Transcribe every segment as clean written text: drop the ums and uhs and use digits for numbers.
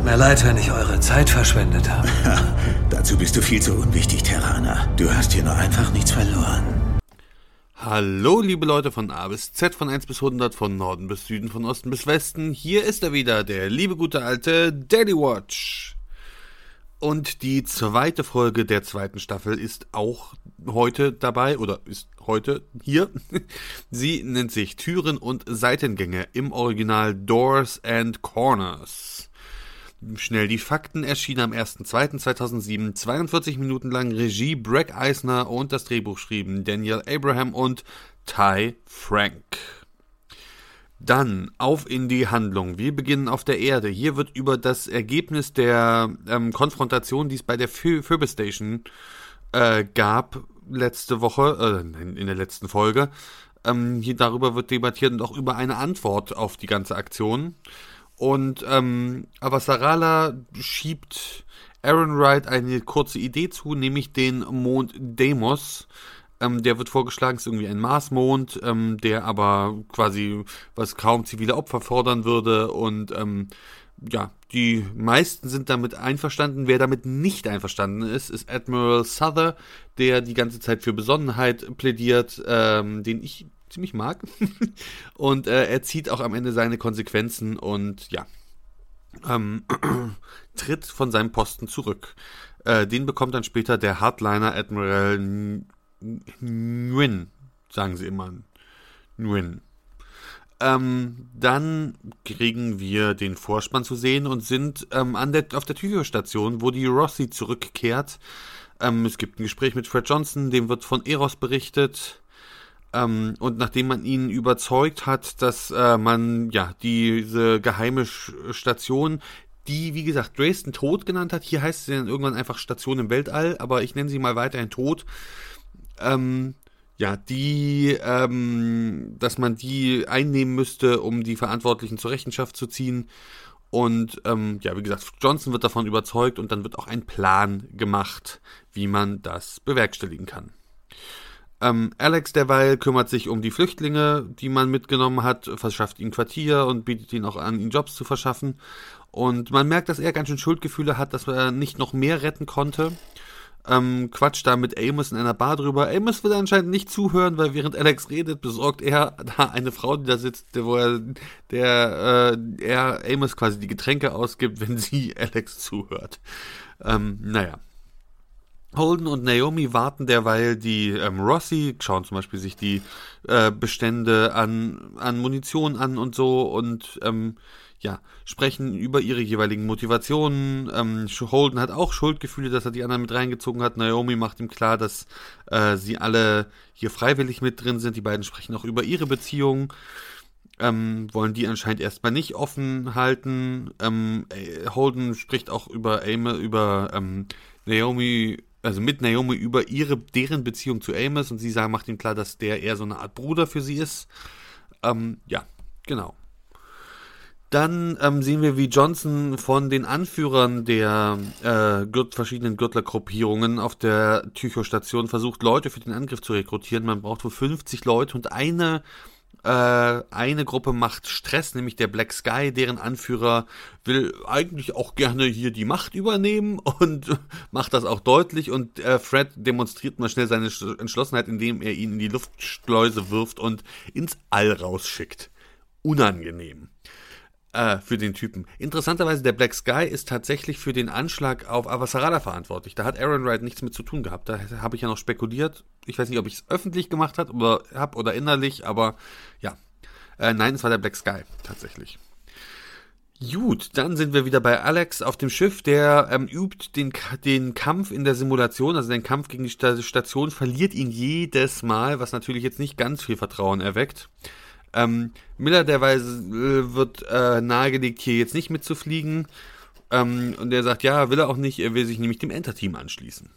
mir leid, wenn ich eure Zeit verschwendet habe. Dazu bist du viel zu unwichtig, Terraner. Du hast hier nur einfach nichts verloren. Hallo liebe Leute von A bis Z, von 1 bis 100, von Norden bis Süden, von Osten bis Westen. Hier ist er wieder, der liebe gute alte Daily Watch. Und die zweite Folge der zweiten Staffel ist auch heute dabei, oder ist heute hier. Sie nennt sich Türen und Seitengänge, im Original Doors and Corners. Schnell die Fakten: erschienen am 1.2.2007, 42 Minuten lang, Regie Bregg Eisner und das Drehbuch schrieben Daniel Abraham und Ty Frank. Dann auf in die Handlung. Wir beginnen auf der Erde. Hier wird über das Ergebnis der Konfrontation, die es bei der Phoebus Station gab letzte Woche, in der letzten Folge, hier darüber wird debattiert und auch über eine Antwort auf die ganze Aktion. Und Avasarala schiebt Aaron Wright eine kurze Idee zu, nämlich den Mond Deimos. Der wird vorgeschlagen, ist irgendwie ein Marsmond, der aber quasi was kaum zivile Opfer fordern würde. Und ja, die meisten sind damit einverstanden. Wer damit nicht einverstanden ist, ist Admiral Souther, der die ganze Zeit für Besonnenheit plädiert, den ich ziemlich mag. Und er zieht auch am Ende seine Konsequenzen und ja, tritt von seinem Posten zurück. Den bekommt dann später der Hardliner Admiral Nguyen, sagen sie immer. Nguyen. Dann kriegen wir den Vorspann zu sehen und sind auf der Tycho-Station, wo die Rossi zurückkehrt. Es gibt ein Gespräch mit Fred Johnson, dem wird von Eros berichtet. Und nachdem man ihn überzeugt hat, dass man ja diese geheime Station, die wie gesagt Dresden Tod genannt hat, hier heißt sie dann irgendwann einfach Station im Weltall, aber ich nenne sie mal weiterhin Tod, ja, dass man die einnehmen müsste, um die Verantwortlichen zur Rechenschaft zu ziehen. Und ja, wie gesagt, Johnson wird davon überzeugt und dann wird auch ein Plan gemacht, wie man das bewerkstelligen kann. Alex derweil kümmert sich um die Flüchtlinge, die man mitgenommen hat, verschafft ihnen Quartier und bietet ihnen auch an, ihnen Jobs zu verschaffen. Und man merkt, dass er ganz schön Schuldgefühle hat, dass er nicht noch mehr retten konnte. Quatscht da mit Amos in einer Bar drüber. Amos will anscheinend nicht zuhören, weil während Alex redet, besorgt er da eine Frau, die da sitzt, wo er Amos quasi die Getränke ausgibt, wenn sie Alex zuhört. Naja. Holden und Naomi warten derweil die Rossi, schauen zum Beispiel sich die Bestände an Munition an und so und ja, sprechen über ihre jeweiligen Motivationen. Holden hat auch Schuldgefühle, dass er die anderen mit reingezogen hat. Naomi macht ihm klar, dass sie alle hier freiwillig mit drin sind. Die beiden sprechen auch über ihre Beziehung. Wollen die anscheinend erstmal nicht offen halten. Holden spricht auch über Naomi, also mit Naomi über deren Beziehung zu Amos und sie macht ihm klar, dass der eher so eine Art Bruder für sie ist. Ja, genau. Dann sehen wir, wie Johnson von den Anführern der verschiedenen Gürtlergruppierungen auf der Tycho-Station versucht, Leute für den Angriff zu rekrutieren. Man braucht wohl 50 Leute und eine Gruppe macht Stress, nämlich der Black Sky, deren Anführer will eigentlich auch gerne hier die Macht übernehmen und macht das auch deutlich und Fred demonstriert mal schnell seine Entschlossenheit, indem er ihn in die Luftschleuse wirft und ins All rausschickt. Unangenehm. Für den Typen. Interessanterweise, der Black Sky ist tatsächlich für den Anschlag auf Avasarala verantwortlich. Da hat Aaron Wright nichts mit zu tun gehabt. Da habe ich ja noch spekuliert. Ich weiß nicht, ob ich es öffentlich gemacht habe oder innerlich, aber ja. Nein, es war der Black Sky, tatsächlich. Gut, dann sind wir wieder bei Alex auf dem Schiff. Der übt den Kampf in der Simulation, also den Kampf gegen die Station, verliert ihn jedes Mal, was natürlich jetzt nicht ganz viel Vertrauen erweckt. Miller derweil wird nahegelegt, hier jetzt nicht mitzufliegen. Und er sagt, ja, will er auch nicht, er will sich nämlich dem Enter-Team anschließen.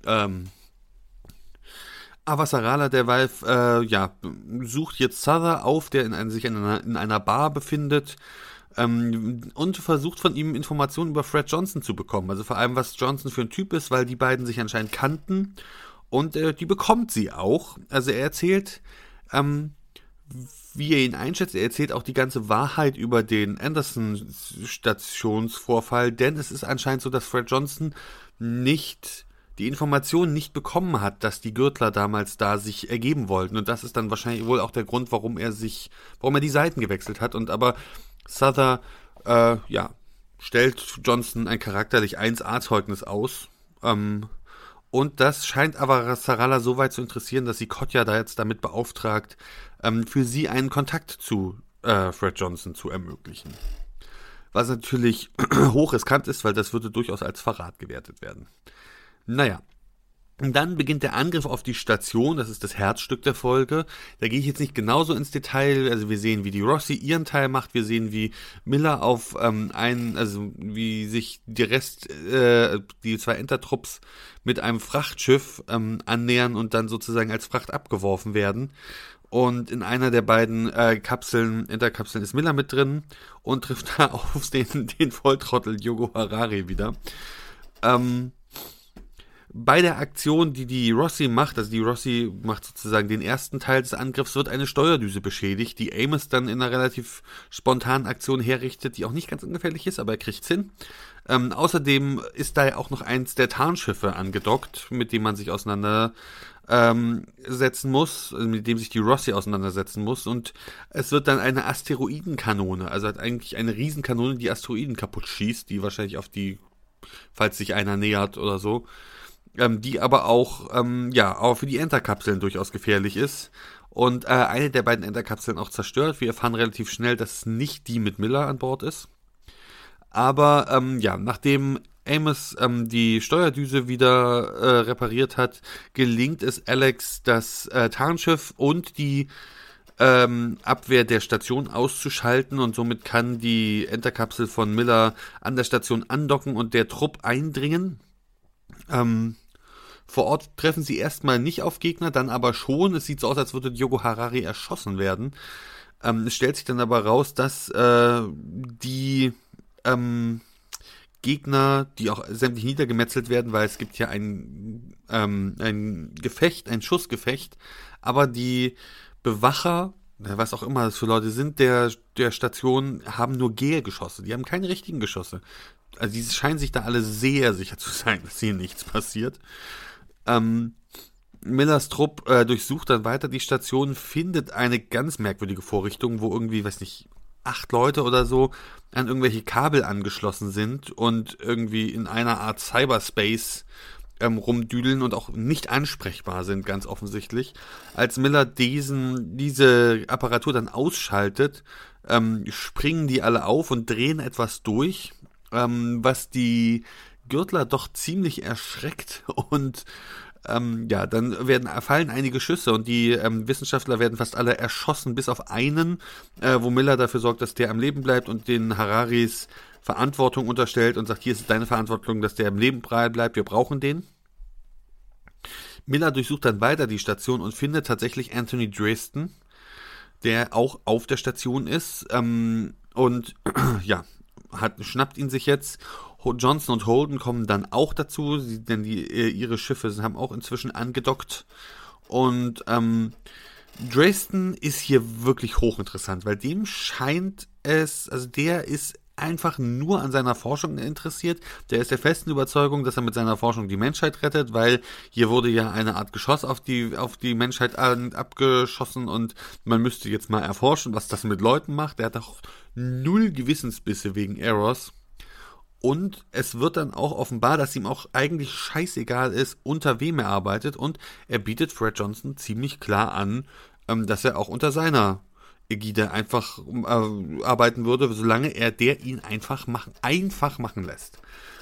Avasarala derweil sucht jetzt Souther auf, der sich in einer Bar befindet, und versucht von ihm Informationen über Fred Johnson zu bekommen. Also vor allem, was Johnson für ein Typ ist, weil die beiden sich anscheinend kannten. Und die bekommt sie auch. Also er erzählt, wie er ihn einschätzt. Er erzählt auch die ganze Wahrheit über den Anderson-Stationsvorfall, denn es ist anscheinend so, dass Fred Johnson die Informationen nicht bekommen hat, dass die Gürtler damals da sich ergeben wollten. Und das ist dann wahrscheinlich wohl auch der Grund, warum er die Seiten gewechselt hat. Aber Souther, stellt Johnson ein charakterlich 1A-Zeugnis aus. Und das scheint aber Sarala so weit zu interessieren, dass sie Kotja da jetzt damit beauftragt, für sie einen Kontakt zu Fred Johnson zu ermöglichen. Was natürlich hochriskant ist, weil das würde durchaus als Verrat gewertet werden. Naja. Und dann beginnt der Angriff auf die Station, das ist das Herzstück der Folge. Da gehe ich jetzt nicht genauso ins Detail, also wir sehen, wie die Rossi ihren Teil macht, wir sehen, wie Miller wie sich die zwei Entertrupps mit einem Frachtschiff annähern und dann sozusagen als Fracht abgeworfen werden. Und in einer der beiden Enterkapseln ist Miller mit drin und trifft da auf den Volltrottel Yogo Harari wieder. Bei der Aktion, die Rossi macht, also die Rossi macht sozusagen den ersten Teil des Angriffs, wird eine Steuerdüse beschädigt, die Amos dann in einer relativ spontanen Aktion herrichtet, die auch nicht ganz ungefährlich ist, aber er kriegt's hin. Außerdem ist da ja auch noch eins der Tarnschiffe angedockt, mit dem man sich auseinandersetzen muss, mit dem sich die Rossi auseinandersetzen muss, und es wird dann eine Asteroidenkanone, also hat eigentlich eine Riesenkanone, die Asteroiden kaputt schießt, die wahrscheinlich falls sich einer nähert oder so, die aber auch für die Enterkapseln durchaus gefährlich ist und eine der beiden Enterkapseln auch zerstört. Wir erfahren relativ schnell, dass es nicht die mit Miller an Bord ist. Aber nachdem Amos die Steuerdüse wieder repariert hat, gelingt es Alex, das Tarnschiff und die Abwehr der Station auszuschalten, und somit kann die Enterkapsel von Miller an der Station andocken und der Trupp eindringen. Vor Ort treffen sie erstmal nicht auf Gegner, dann aber schon. Es sieht so aus, als würde Yogo Harari erschossen werden. Es stellt sich dann aber raus, dass die Gegner, die auch sämtlich niedergemetzelt werden, weil es gibt ja ein Schussgefecht, aber die Bewacher, was auch immer das für Leute sind, der Station, haben nur Gel-Geschosse. Die haben keine richtigen Geschosse. Also die scheinen sich da alle sehr sicher zu sein, dass hier nichts passiert. Millers Trupp durchsucht dann weiter die Station, findet eine ganz merkwürdige Vorrichtung, wo irgendwie, 8 Leute oder so an irgendwelche Kabel angeschlossen sind und irgendwie in einer Art Cyberspace rumdüdeln und auch nicht ansprechbar sind, ganz offensichtlich. Als Miller diese Apparatur dann ausschaltet, springen die alle auf und drehen etwas durch, was die Gürtler doch ziemlich erschreckt, und dann fallen einige Schüsse und die Wissenschaftler werden fast alle erschossen, bis auf einen, wo Miller dafür sorgt, dass der am Leben bleibt und den Hararis Verantwortung unterstellt und sagt, hier ist deine Verantwortung, dass der am Leben bleibt, wir brauchen den. Miller durchsucht dann weiter die Station und findet tatsächlich Anthony Dresden, der auch auf der Station ist, schnappt ihn sich jetzt. Johnson und Holden kommen dann auch dazu, denn ihre Schiffe haben auch inzwischen angedockt. Und Dresden ist hier wirklich hochinteressant, weil dem scheint es, also der ist einfach nur an seiner Forschung interessiert. Der ist der festen Überzeugung, dass er mit seiner Forschung die Menschheit rettet, weil hier wurde ja eine Art Geschoss auf die Menschheit abgeschossen und man müsste jetzt mal erforschen, was das mit Leuten macht. Er hat auch 0 Gewissensbisse wegen Eros. Und es wird dann auch offenbar, dass ihm auch eigentlich scheißegal ist, unter wem er arbeitet. Und er bietet Fred Johnson ziemlich klar an, dass er auch unter seiner Ägide einfach arbeiten würde, solange der ihn einfach machen lässt.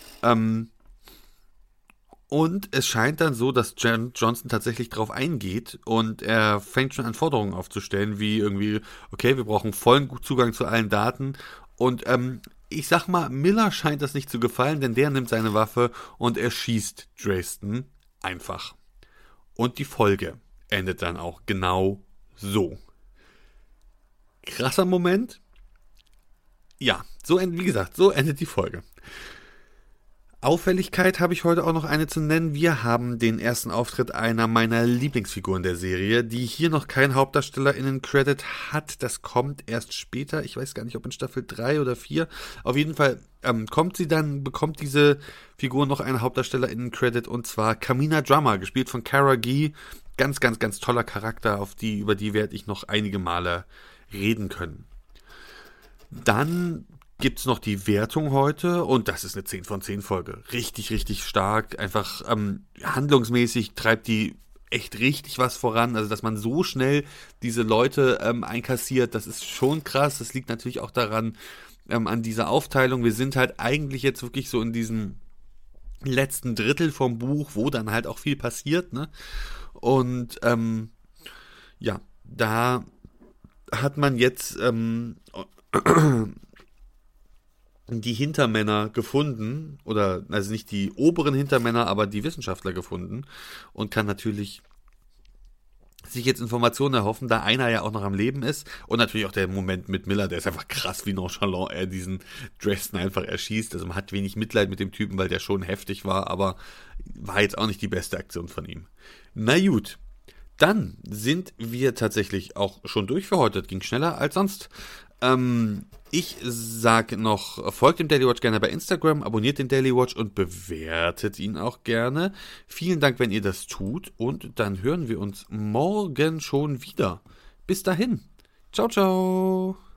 Und es scheint dann so, dass Johnson tatsächlich drauf eingeht und er fängt schon an, Forderungen aufzustellen, wie irgendwie, okay, wir brauchen vollen Zugang zu allen Daten. Und ich sag mal, Miller scheint das nicht zu gefallen, denn der nimmt seine Waffe und erschießt Dresden einfach. Und die Folge endet dann auch genau so. Krasser Moment. Ja, so endet die Folge. Auffälligkeit habe ich heute auch noch eine zu nennen. Wir haben den ersten Auftritt einer meiner Lieblingsfiguren der Serie, die hier noch kein HauptdarstellerInnen-Credit hat. Das kommt erst später. Ich weiß gar nicht, ob in Staffel 3 oder 4. Auf jeden Fall bekommt diese Figur noch einen HauptdarstellerInnen-Credit, und zwar Kamina Drummer, gespielt von Cara Gee. Ganz, ganz, ganz toller Charakter, über die werde ich noch einige Male reden können. Dann gibt es noch die Wertung heute, und das ist eine 10 von 10 Folge. Richtig, richtig stark. Einfach handlungsmäßig treibt die echt richtig was voran. Also, dass man so schnell diese Leute einkassiert, das ist schon krass. Das liegt natürlich auch daran, an dieser Aufteilung. Wir sind halt eigentlich jetzt wirklich so in diesem letzten Drittel vom Buch, wo dann halt auch viel passiert, ne? Und ja, da hat man jetzt die Hintermänner gefunden, oder also nicht die oberen Hintermänner, aber die Wissenschaftler gefunden, und kann natürlich sich jetzt Informationen erhoffen, da einer ja auch noch am Leben ist. Und natürlich auch der Moment mit Miller, der ist einfach krass, wie nonchalant er diesen Dresden einfach erschießt. Also man hat wenig Mitleid mit dem Typen, weil der schon heftig war, aber war jetzt auch nicht die beste Aktion von ihm. Na gut, dann sind wir tatsächlich auch schon durch für heute. Das ging schneller als sonst. Ich sage noch, folgt dem Daily Watch gerne bei Instagram, abonniert den Daily Watch und bewertet ihn auch gerne. Vielen Dank, wenn ihr das tut, und dann hören wir uns morgen schon wieder. Bis dahin. Ciao, ciao.